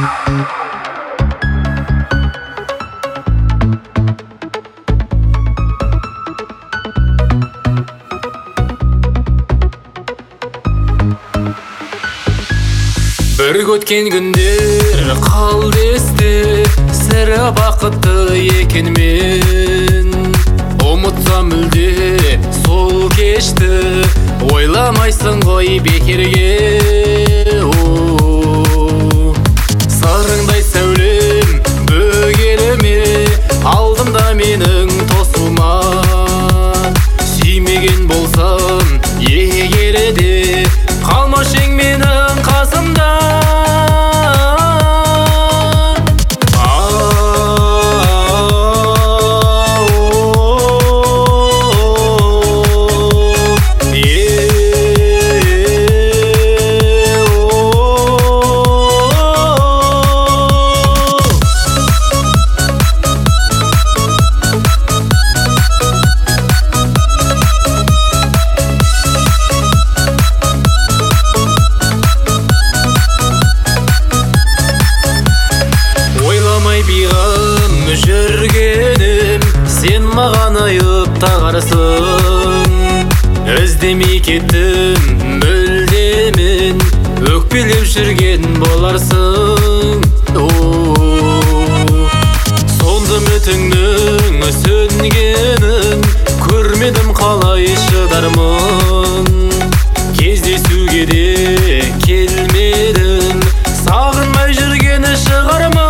Бір өткен күндер қалды есте, сірі бақытты екенмен. Ұмытсам мүлде сол кешті, ойламайсың ғой бекерге. Сарыңдай сәулем бөгеліме, алдымда менің тосылма. Сүймеген болсам егер де, қалмашың менің қасымда. Жүргенім, сен маған айып тағарсың. Іздемей кеттім мүлдемен, өкпелеп жүрген боларсың. Сонды үмітіңнің сөнгенін көрмедім, қалай шыдармын. Кездесуге де келмедің, сағынмай жүргені шығармын.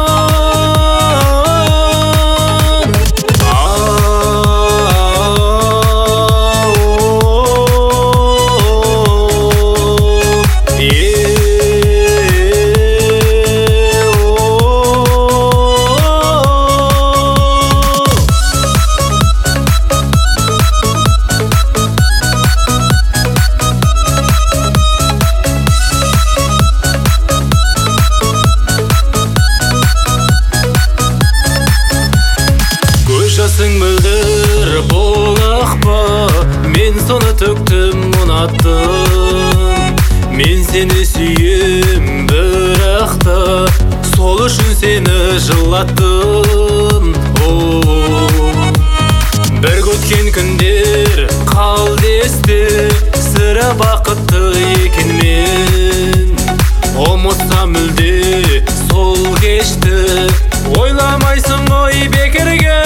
Жасың мөлдір болақ па, мен соны төктім, ұнаттым. Мен сені сүйем бірақ та, сол үшін сені жылаттым. Бір өткен күндер қалды есте, сірі бақытты екенмен. Ұмытсам мүлде сол кешті, ойламайсың ғой бекерге.